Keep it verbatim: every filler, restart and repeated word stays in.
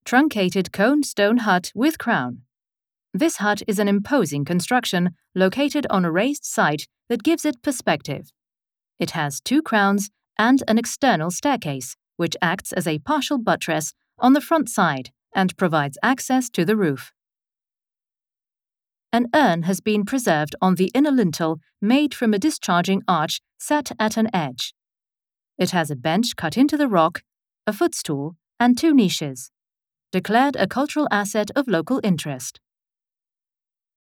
Truncated cone stone hut with crown. This hut is an imposing construction located on a raised site that gives it perspective. It has two crowns and an external staircase, which acts as a partial buttress on the front side and provides access to the roof. An urn has been preserved on the inner lintel made from a discharging arch set at an edge. It has a bench cut into the rock, a footstool, and two niches. Declared a cultural asset of local interest.